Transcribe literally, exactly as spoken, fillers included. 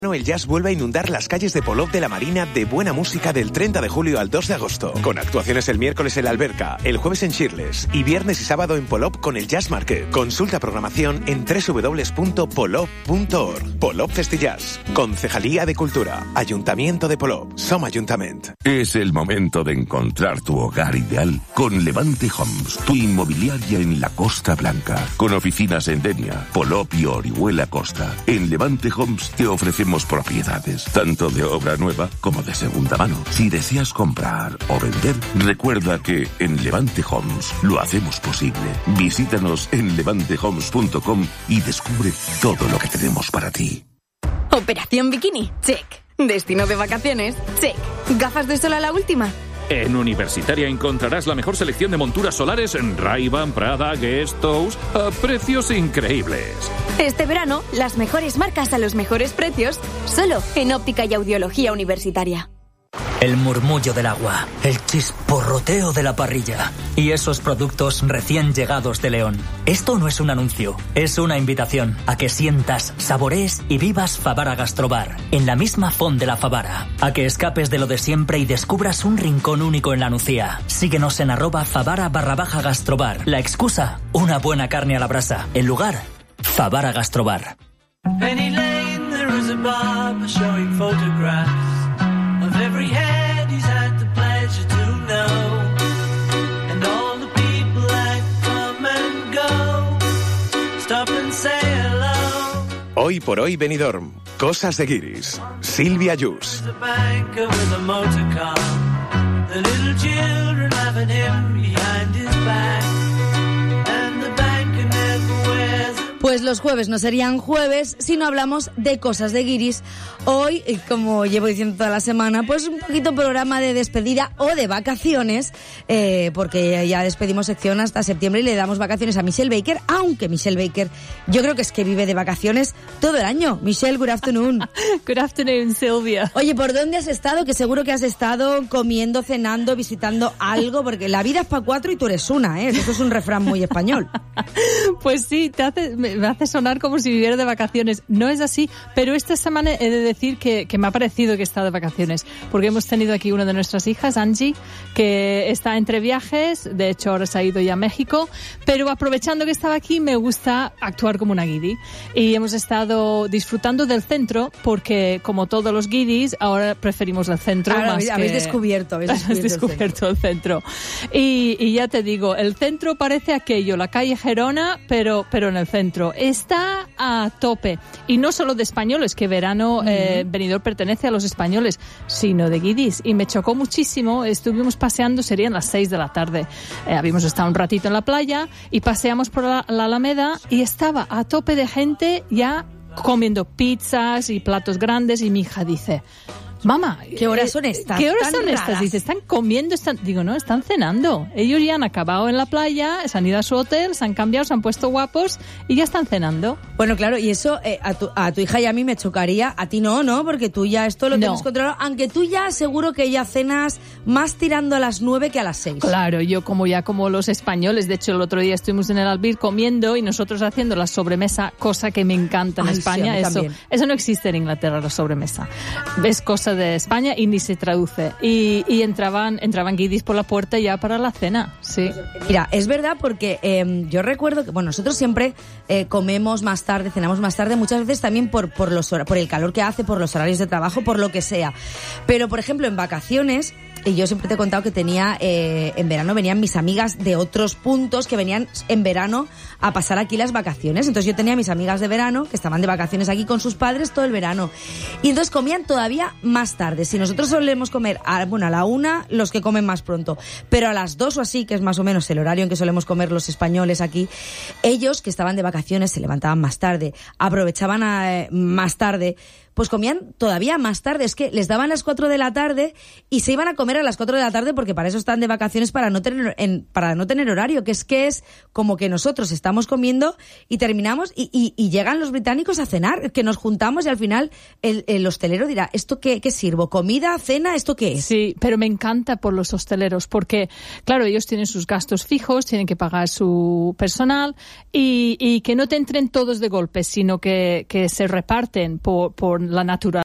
El jazz vuelve a inundar las calles de Polop de la Marina de buena música del treinta de julio al dos de agosto. Con actuaciones el miércoles en la Alberca, el jueves en Shirles y viernes y sábado en Polop con el Jazz Market. Consulta programación en doble u doble u doble u punto polop punto org. Polop Festillas. Concejalía de Cultura. Ayuntamiento de Polop. Som Ayuntament. Es el momento de encontrar tu hogar ideal con Levante Homes, tu inmobiliaria en la Costa Blanca. Con oficinas en Denia, Polop y Orihuela Costa. En Levante Homes te ofrecemos propiedades, tanto de obra nueva como de segunda mano. Si deseas comprar o vender, recuerda que en Levante Homes lo hacemos posible. Visítanos en levante homes punto com y descubre todo lo que tenemos para ti. Operación Bikini, check. Destino de vacaciones, check. ¿Gafas de sol a la última? En Universitaria encontrarás la mejor selección de monturas solares en Ray-Ban, Prada, Guest House, a precios increíbles. Este verano, las mejores marcas a los mejores precios, solo en Óptica y Audiología Universitaria. El murmullo del agua, el chisporroteo de la parrilla y esos productos recién llegados de León. Esto no es un anuncio, es una invitación a que sientas, saborees y vivas Favara Gastrobar, en la misma font de la Favara. A que escapes de lo de siempre y descubras un rincón único en la Nucía. Síguenos en arroba Favara barra baja Gastrobar. La excusa, una buena carne a la brasa. El lugar, Favara Gastrobar. Penny Lane, there is a barber showing photographs of every head he's had the pleasure to know, and all the people that come and go, stop and say hello. Hoy por hoy Benidorm, cosas de guiris. Silvia Yus. There's a banker with a motor car, the little children laughing him behind his back, and the banker never wears a... Pues los jueves no serían jueves si no hablamos de cosas de guiris. Hoy, como llevo diciendo toda la semana, pues un poquito programa de despedida o de vacaciones, eh, porque ya despedimos sección hasta septiembre y le damos vacaciones a Michelle Baker, aunque Michelle Baker yo creo que es que vive de vacaciones todo el año. Michelle, good afternoon. Good afternoon, Silvia. Oye, ¿por dónde has estado? Que seguro que has estado comiendo, cenando, visitando algo, porque la vida es para cuatro y tú eres una, ¿eh? Eso es un refrán muy español. Pues sí, te hace, me hace sonar como si viviera de vacaciones. No es así, pero esta semana he de decir que, que me ha parecido que he estado de vacaciones, porque hemos tenido aquí una de nuestras hijas, Angie, que está entre viajes, de hecho ahora se ha ido ya a México, pero aprovechando que estaba aquí me gusta actuar como una guiri. Y hemos estado disfrutando del centro, porque como todos los guiris, ahora preferimos el centro ahora, más habéis, que... Habéis descubierto, habéis descubierto, descubierto el centro. El centro. Y, y ya te digo, el centro parece aquello, la calle Gerona, pero, pero en el centro. Está a tope. Y no solo de españoles, que verano eh, Benidorm pertenece a los españoles, sino de guiris. Y me chocó muchísimo. Estuvimos paseando, serían las seis de la tarde. Eh, habíamos estado un ratito en la playa y paseamos por la, la Alameda y estaba a tope de gente ya comiendo pizzas y platos grandes. Y mi hija dice... Mamá, ¿qué horas son estas? ¿Qué horas son raras? estas? Dice, están comiendo, están... Digo, no, están cenando. Ellos ya han acabado en la playa, se han ido a su hotel, se han cambiado, se han puesto guapos y ya están cenando. Bueno, claro, y eso eh, a, tu, a tu hija y a mí me chocaría. A ti no, ¿no? Porque tú ya esto lo no. tienes controlado. Aunque tú ya seguro que ya cenas más tirando a las nueve que a las seis. Claro, yo como ya como los españoles. De hecho, el otro día estuvimos en el Albir comiendo y nosotros haciendo la sobremesa, cosa que me encanta en Ay, España. sí, eso, eso no existe en Inglaterra, la sobremesa. Es cosa de España y ni se traduce. Y, y entraban entraban guiris por la puerta ya para la cena, sí. Mira, es verdad porque eh, yo recuerdo que, bueno, nosotros siempre eh, comemos más tarde, cenamos más tarde, muchas veces también por, por, los, por el calor que hace, por los horarios de trabajo, por lo que sea. Pero, por ejemplo, en vacaciones... Y yo siempre te he contado que tenía, eh, en verano venían mis amigas de otros puntos que venían en verano a pasar aquí las vacaciones. Entonces yo tenía mis amigas de verano que estaban de vacaciones aquí con sus padres todo el verano. Y entonces comían todavía más tarde. Si nosotros solemos comer, a, bueno, a la una, los que comen más pronto. Pero a las dos o así, que es más o menos el horario en que solemos comer los españoles aquí, ellos que estaban de vacaciones se levantaban más tarde, aprovechaban a, eh, más tarde... pues comían todavía más tarde. Es que les daban las cuatro de la tarde y se iban a comer a las cuatro de la tarde porque para eso están de vacaciones, para no tener en, para no tener horario, que es que es como que nosotros estamos comiendo y terminamos y, y, y llegan los británicos a cenar, que nos juntamos y al final el, el hostelero dirá, ¿esto qué, qué sirvo? ¿Comida? ¿Cena? ¿Esto qué es? Sí, pero me encanta por los hosteleros porque, claro, ellos tienen sus gastos fijos, tienen que pagar su personal y, y que no te entren todos de golpe, sino que, que se reparten por, por por la naturaleza.